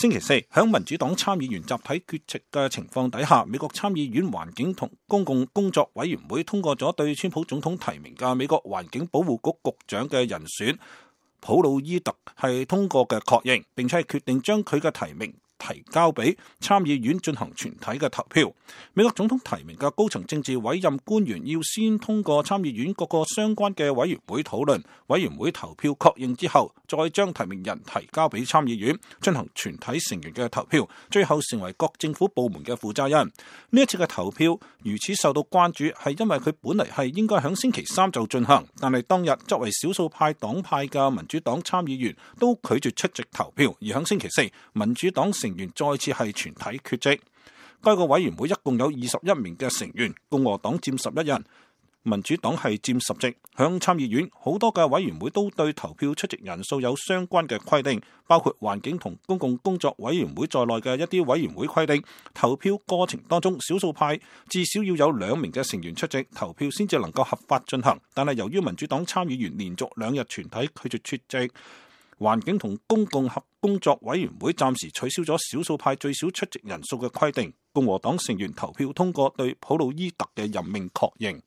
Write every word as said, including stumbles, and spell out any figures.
星期四，響民主黨參議員集體缺席嘅情況底下，美國參議院環境同公共工作委員會通過咗對川普總統提名嘅美國環境保護局局長嘅人選普魯伊特係通過嘅確認，並且係決定將佢嘅提名提交俾參議院進行全體嘅投票。美國總統提名嘅高層政治委任官員要先通過參議院各個相關嘅委員會討論，委員會投票確認之後，再將提名人提交俾參議院進行全體成員嘅投票，最後成為各政府部門嘅負責人。呢一次嘅投票如此受到關注，係因為佢本嚟係應該響星期三就進行，但係當日作為少數派黨派嘅民主黨參議員都拒絕出席投票，而響星期四民主黨成員再次係全體缺席。該個委員會一共有二十一名嘅成員，共和黨佔十一人，民主黨係佔十席。響參議院好多嘅委員會都對投票出席人數有相關嘅規定，包括環境同公共工作委員會在內嘅一啲委員會規定，投票過程當中少數派至少要有兩名嘅成員出席，投票先至能夠合法進行。但係由於民主黨參議員連續兩日全體拒絕出席，環境同公共合工作委員會暫時取消咗少數派最少出席人數嘅規定，共和黨成員投票通過對普魯伊特嘅任命確認。